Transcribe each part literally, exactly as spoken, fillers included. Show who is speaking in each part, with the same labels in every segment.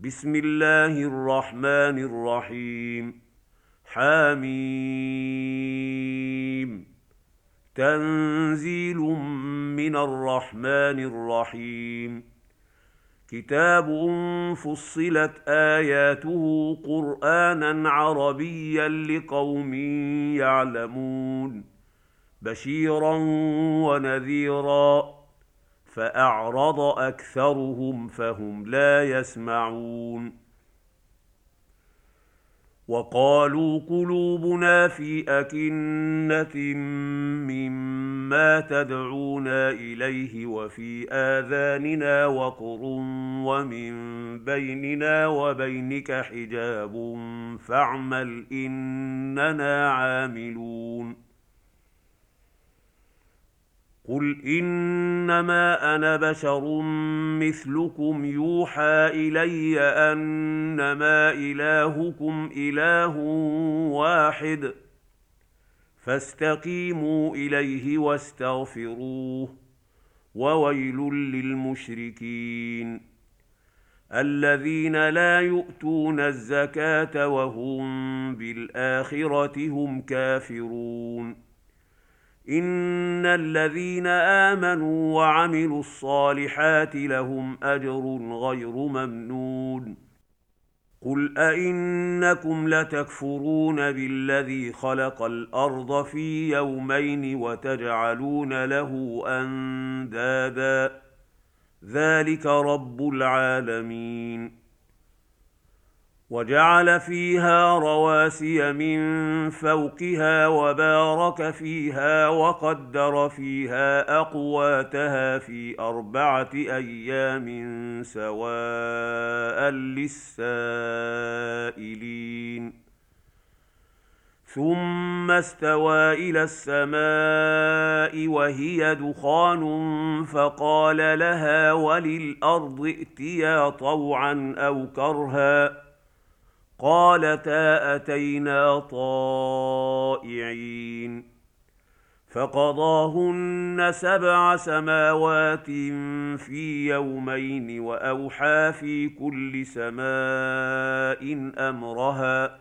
Speaker 1: بسم الله الرحمن الرحيم. حميم. تنزيل من الرحمن الرحيم. كتاب فصلت آياته قرآنا عربيا لقوم يعلمون، بشيرا ونذيرا، فأعرض أكثرهم فهم لا يسمعون. وقالوا قلوبنا في أكنة مما تدعونا إليه وفي آذاننا وقر ومن بيننا وبينك حجاب فاعمل إننا عاملون. قل إنما أنا بشر مثلكم يوحى إلي أنما إلهكم إله واحد، فاستقيموا إليه واستغفروه، وويل للمشركين الذين لا يؤتون الزكاة وهم بالآخرة هم كافرون. إن الذين آمنوا وعملوا الصالحات لهم أجر غير ممنون. قل أئنكم لتكفرون بالذي خلق الأرض في يومين وتجعلون له أندادا، ذلك رب العالمين. وجعل فيها رواسي من فوقها وبارك فيها وقدر فيها أقواتها في أربعة أيام سواء للسائلين. ثم استوى إلى السماء وهي دخان فقال لها وللأرض ائتيا طوعا أو كرها، قالتا أتينا طائعين. فقضاهن سبع سماوات في يومين وأوحى في كل سماء أمرها،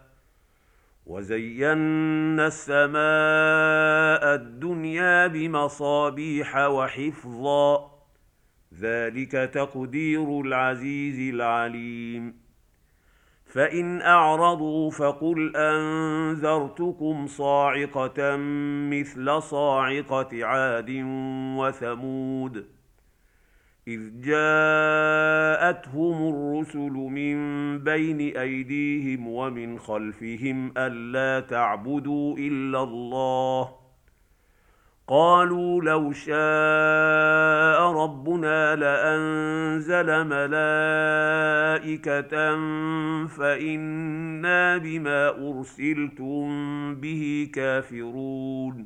Speaker 1: وزينا السماء الدنيا بمصابيح وحفظا، ذلك تقدير العزيز العليم. فإن أعرضوا فقل أنذرتكم صاعقة مثل صاعقة عاد وثمود، إذ جاءتهم الرسل من بين أيديهم ومن خلفهم ألا تعبدوا إلا الله، قالوا لو شاء ربنا لأنزل ملائكة فإنا بما أرسلتم به كافرون.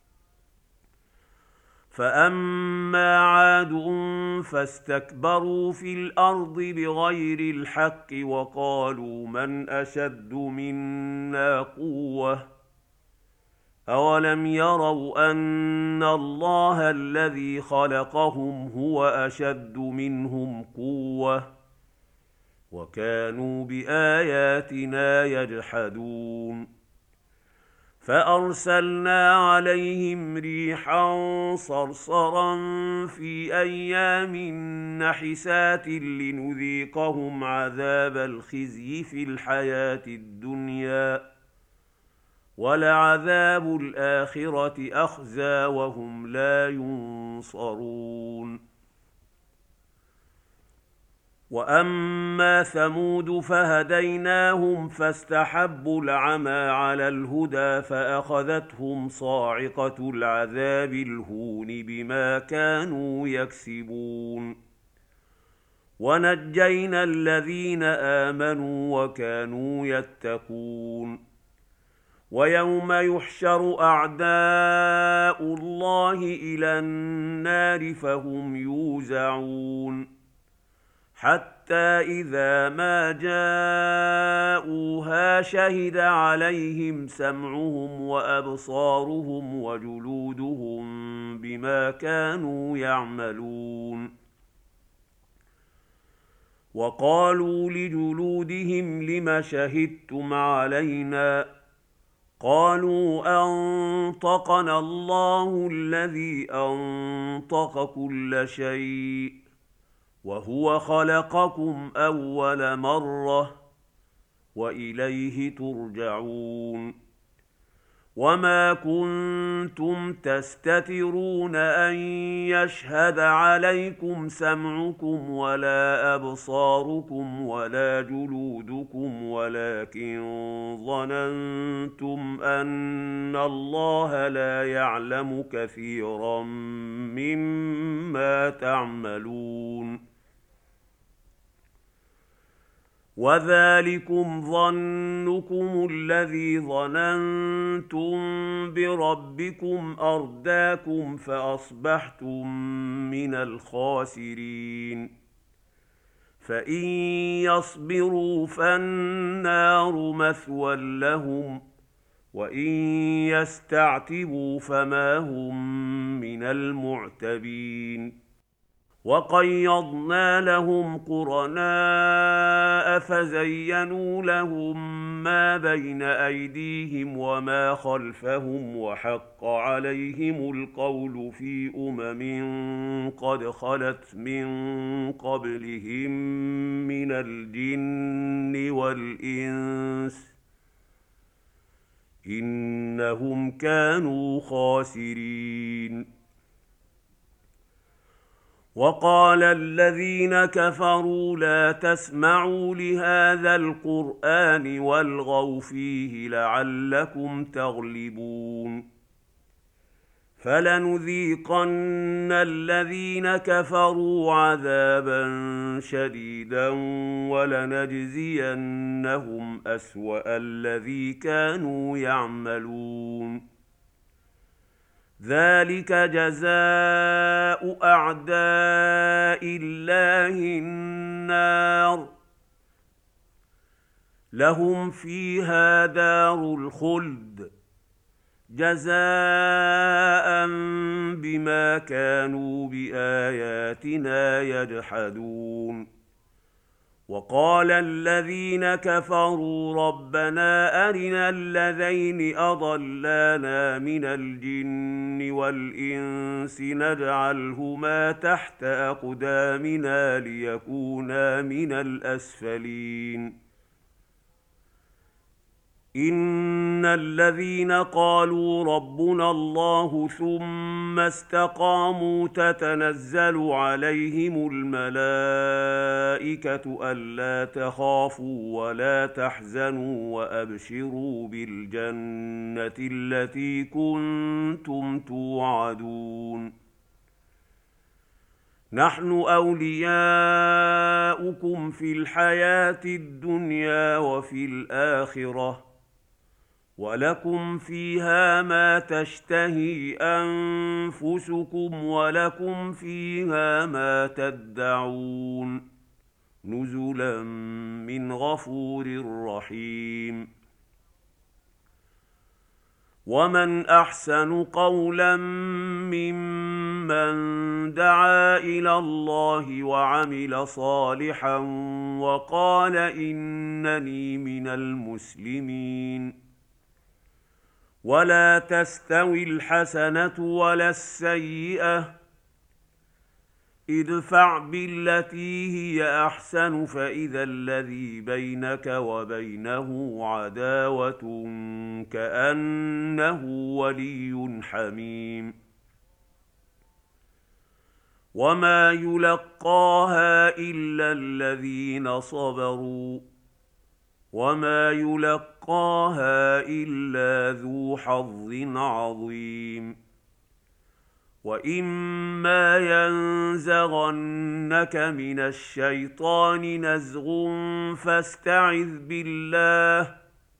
Speaker 1: فأما عاد فاستكبروا في الأرض بغير الحق وقالوا من أشد منا قوة، أولم يروا أن الله الذي خلقهم هو أشد منهم قوة، وكانوا بآياتنا يجحدون. فأرسلنا عليهم ريحا صرصرا في أيام نحسات لنذيقهم عذاب الخزي في الحياة الدنيا، ولعذاب الآخرة أخزى وهم لا ينصرون. وأما ثمود فهديناهم فاستحبوا العمى على الهدى فأخذتهم صاعقة العذاب الهون بما كانوا يكسبون. ونجينا الذين آمنوا وكانوا يتقون. ويوم يحشر أعداء الله إلى النار فهم يوزعون، حتى إذا ما جاءوها شهد عليهم سمعهم وأبصارهم وجلودهم بما كانوا يعملون. وقالوا لجلودهم لم شهدتم علينا قالوا أنطقنا الله الذي أنطق كل شيء وهو خلقكم أول مرة وإليه ترجعون وما كنتم تستترون أن يشهد عليكم سمعكم ولا أبصاركم ولا جلودكم ولكن ظننتم أن الله لا يعلم كثيرا مما تعملون وذلكم ظنكم الذي ظننتم بربكم أرداكم فأصبحتم من الخاسرين فإن يصبروا فالنار مثوى لهم وإن يستعتبوا فما هم من المعتبين وقيضنا لهم قرناء فزينوا لهم ما بين أيديهم وما خلفهم وحق عليهم القول في أمم قد خلت من قبلهم من الجن والإنس إنهم كانوا خاسرين وقال الذين كفروا لا تسمعوا لهذا القرآن والغوا فيه لعلكم تغلبون فلنذيقن الذين كفروا عذابا شديدا ولنجزينهم أسوأ الذي كانوا يعملون ذلك جزاء أعداء الله النار لهم فيها دار الخلد جزاء بما كانوا بآياتنا يجحدون وقال الذين كفروا ربنا أرنا الذين أضلانا من الجن والإنس نجعلهما تحت أقدامنا ليكونا من الأسفلين إن الذين قالوا ربنا الله ثم استقاموا تتنزل عليهم الملائكة ألا تخافوا ولا تحزنوا وأبشروا بالجنة التي كنتم توعدون نحن أولياؤكم في الحياة الدنيا وفي الآخرة ولكم فيها ما تشتهي أنفسكم ولكم فيها ما تدعون نزلا من غفور رحيم ومن أحسن قولا ممن دعا إلى الله وعمل صالحا وقال إنني من المسلمين ولا تستوي الحسنة ولا السيئة ادفع بالتي هي أحسن فإذا الذي بينك وبينه عداوة كأنه ولي حميم وما يلقاها إلا الذين صبروا وما يلقاها إلا ذو حظ عظيم وإما ينزغنك من الشيطان نزغ فاستعذ بالله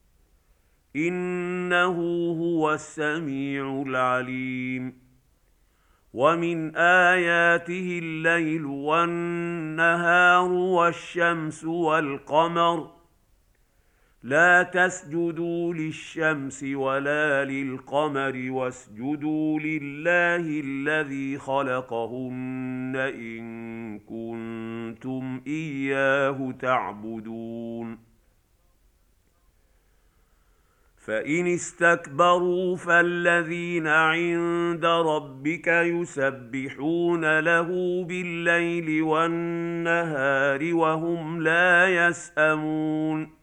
Speaker 1: إنه هو السميع العليم ومن آياته الليل والنهار والشمس والقمر لا تسجدوا للشمس ولا للقمر واسجدوا لله الذي خلقهن إن كنتم إياه تعبدون فإن استكبروا فالذين عند ربك يسبحون له بالليل والنهار وهم لا يسأمون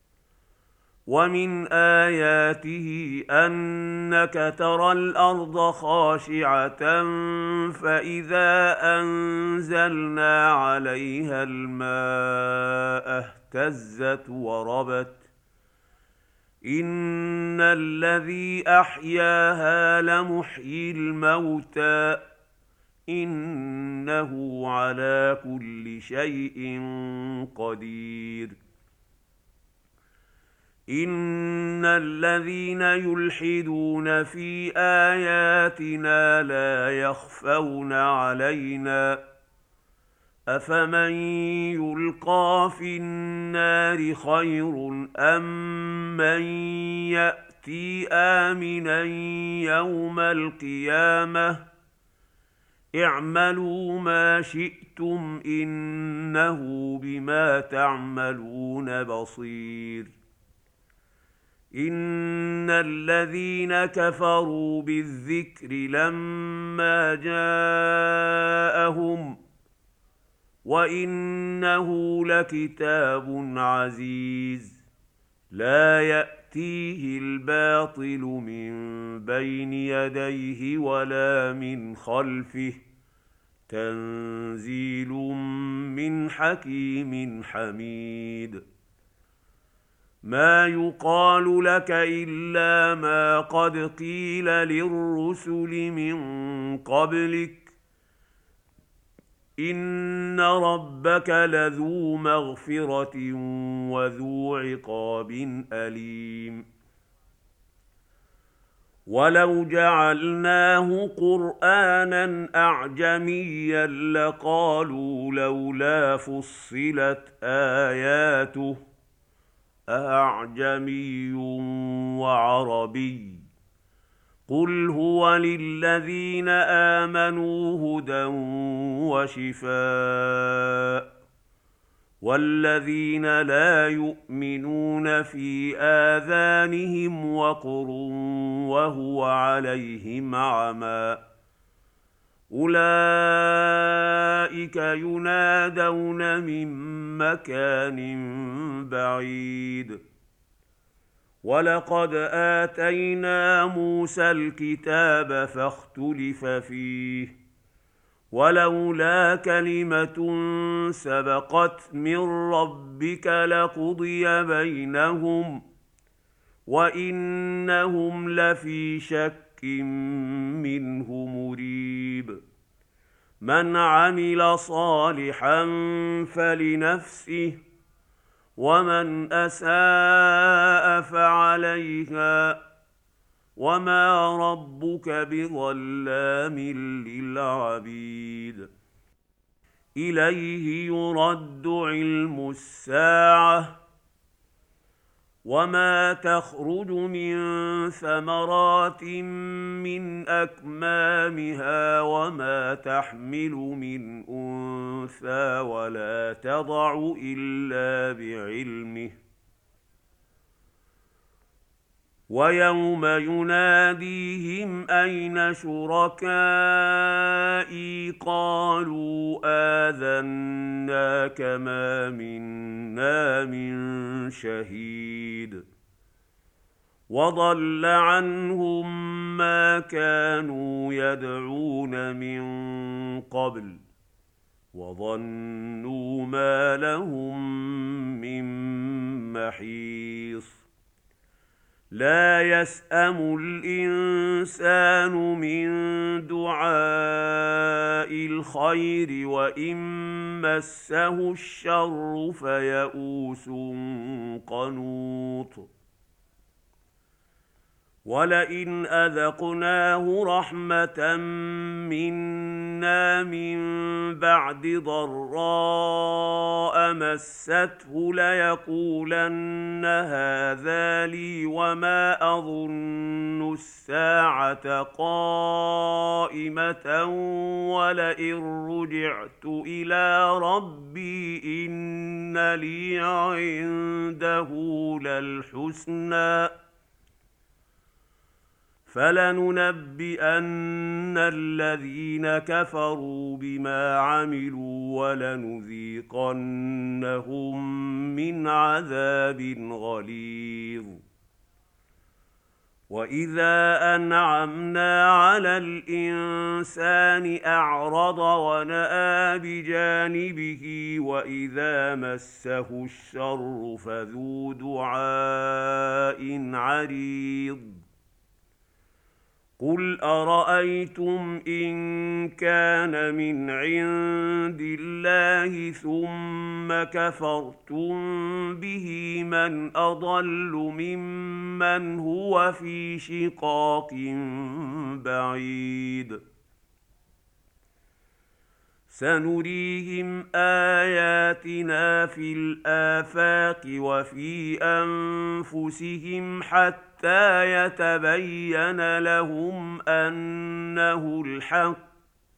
Speaker 1: ومن آياته أنك ترى الأرض خاشعة فإذا أنزلنا عليها الماء اهتزت وربت إن الذي أحياها لمحيي الموتى إنه على كل شيء قدير إن الذين يلحدون في آياتنا لا يخفون علينا أفمن يلقى في النار خير أم من يأتي آمنا يوم القيامة اعملوا ما شئتم إنه بما تعملون بصير إن الذين كفروا بالذكر لما جاءهم وإنه لكتاب عزيز لا يأتيه الباطل من بين يديه ولا من خلفه تنزيل من حكيم حميد ما يقال لك إلا ما قد قيل للرسل من قبلك إن ربك لذو مغفرة وذو عقاب أليم ولو جعلناه قرآنا أعجميا لقالوا لولا فصلت آياته أعجمي وعربي قل هو للذين آمنوا هدى وشفاء والذين لا يؤمنون في آذانهم وقر وهو عليهم عمى أولئك ينادون من مكان بعيد ولقد آتينا موسى الكتاب فاختلف فيه ولولا كلمة سبقت من ربك لقضي بينهم وإنهم لفي شك منه مريب من عمل صالحا فلنفسه ومن أساء فعليها وما ربك بظلام للعبيد إليه يرد علم الساعة وما تخرج من ثمرات من أكمامها وما تحمل من أنثى ولا تضع إلا بعلمه ويوم يناديهم أين شركائي قالوا آذناك ما منا من شهيد وضل عنهم ما كانوا يدعون من قبل وظنوا ما لهم من محيص لا يسأم الإنسان من دعاء الخير وإن مسه الشر فيئوس قنوط ولئن أذقناه رحمة منا من بعد ضراء مسته ليقولن هذا لي وما أظن الساعة قائمة ولئن رجعت إلى ربي إن لي عنده للحسنى فلننبئن الذين كفروا بما عملوا ولنذيقنهم من عذاب غليظ. وإذا أنعمنا على الإنسان أعرض ونأى بجانبه وإذا مسه الشر فذو دعاء عريض. قل أرأيتم إن كان من عند الله ثم كفرتم به من أضل ممن هو في شقاق بعيد. سنريهم آياتنا في الآفاق وفي أنفسهم حتى يتبين لهم أنه الحق.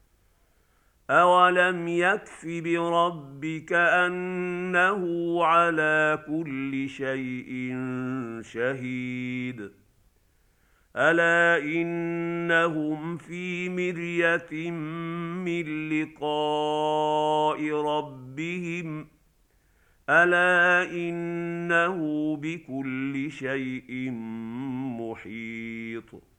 Speaker 1: أولم يكف بربك أنه على كل شيء شهيد. ألا إنهم في مرية من لقاء ربهم ألا إنه بكل شيء محيط.